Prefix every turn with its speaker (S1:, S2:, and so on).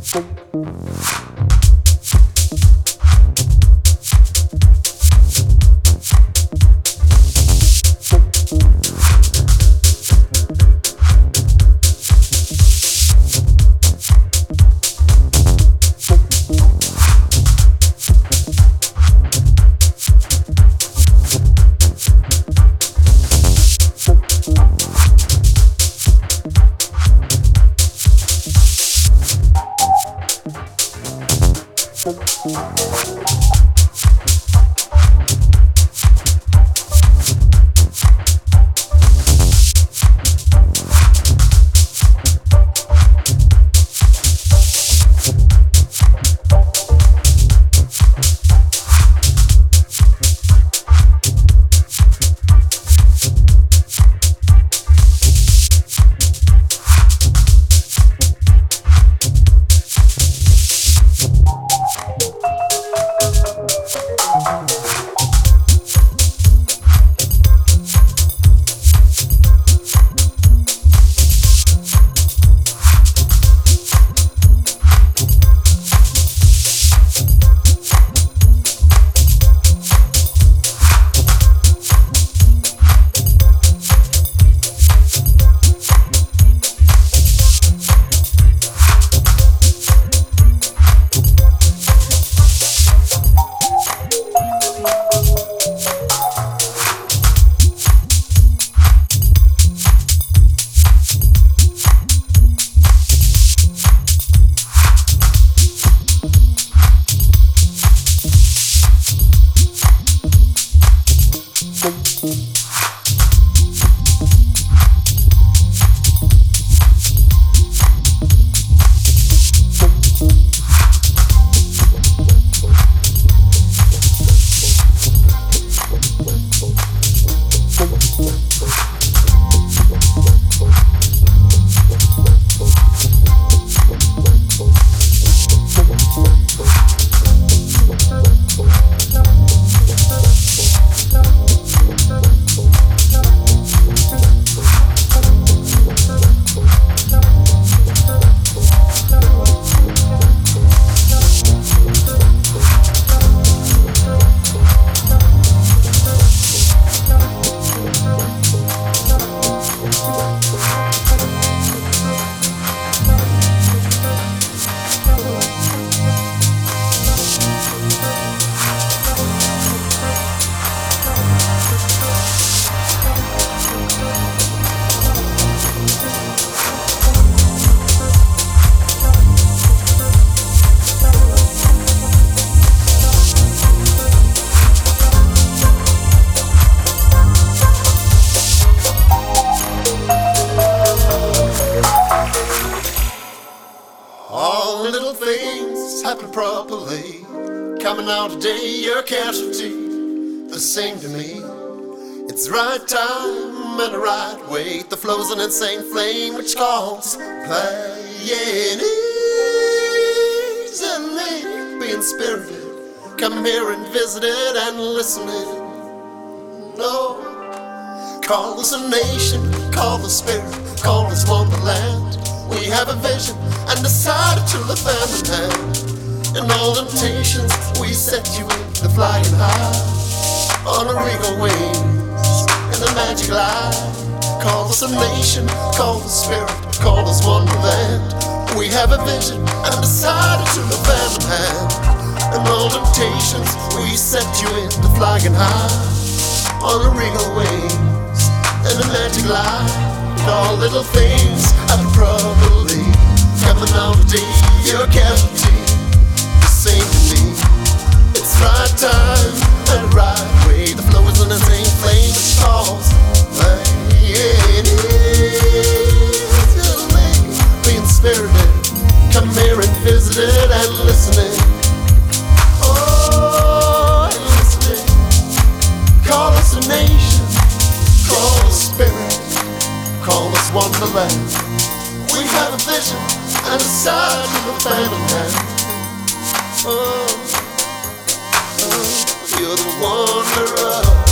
S1: happen properly. Coming out today, you're a casualty. The same to me. It's the right time and the right weight. The flow's an insane flame which calls playing easily. Being spirited, come here and visit it and listen it. No, call us a nation, call the spirit, call us wonderland. We have a vision and decided to live hand in hand. In all temptations, we set you into flying high on a regal wings in the magic light. Call us a nation, call the spirit, call us wonderland. We have a vision and decided to live hand in hand. In all temptations, we set you into flying high on a regal wings in the magic light. All little things are probably coming out of day. You're a casualty, the same to me. It's right time and the right way. The flow is in the same flame which calls playing easily. Being spirited, come here and visit it and listening. Oh, and listening. Call us a nation, call us spirit, call us wonderland. We have a vision and decide to live hand in hand. Oh, you're the wanderer.